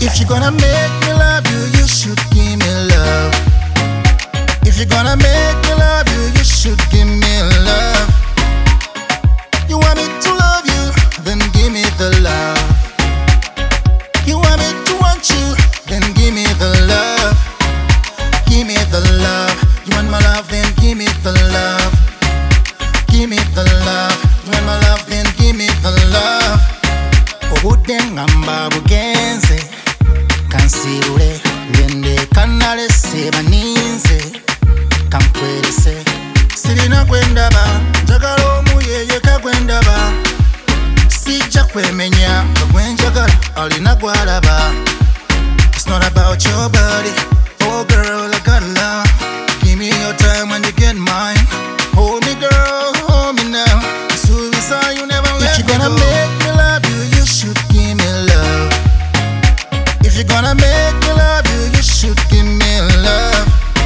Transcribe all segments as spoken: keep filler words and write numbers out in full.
If you're gonna make me love you, you should give me love. If you're gonna make me love you, you should give me love. You want me to love you, then give me the love. You want me to want you, then give me the love. Give me the love. You want my love, then give me the love. Give me the love. You want my love, then give me the love. Obudengamba bugenze kansibule ngende kanale seba ninze kankwelese sirina kwendaba njagala omuyeye kagwendaba sijja kwemenya kagwenjagala alina gwalaba. It's not about your body, oh girl, I got love. Give me your time when you get mine. Hold me girl, hold me now. Suicide, you never let me go. If you're gonna make me love you, you should give me love. If you're gonna make me love you, you should give me love.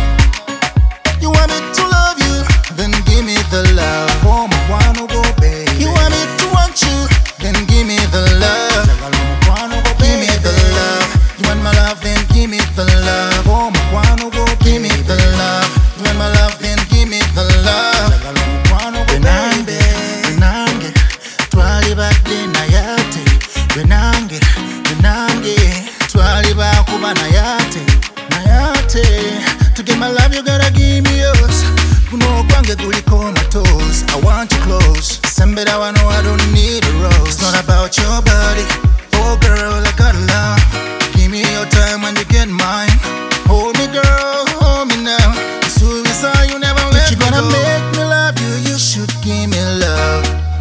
You want me to love you, then give me the love. Oh, my one go baby. You want me to want you, then give me the love. Give me the love. You want my love, then give me the love. Oh, my one go give me the love. You want my love, then give me the love. Benange, benange, twali badde nayate. Benange, benange, twali bakuba nayate, nayate. To get my love, you gotta give me yours. Kuno kwange kuliko my toes. I want you close. Sembera wano, I don't need a rose. It's not about your body, oh girl, I got love. Give me your time when you get mine. Hold me girl, hold me now. Suicide, you never let me go. If you're gonna make me love you, you should give me love.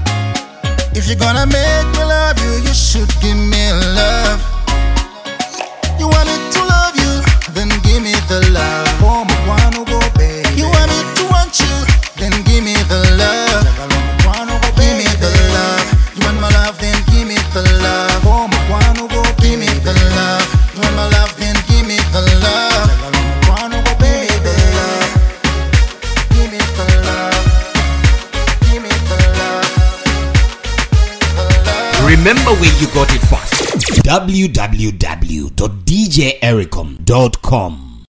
If you're gonna make me love you, you should give me love. You want me to love you, then give me the love. Oh, my one go baby. You want me to want you, then give me the love. Give me the love. You want my love, then give me the love. Oh, my one go give me the love. You want my love, then give me the love. Give me the love. Give me the love. Give me the love. The love. Remember where you got it first. w w w dot d j ericom dot com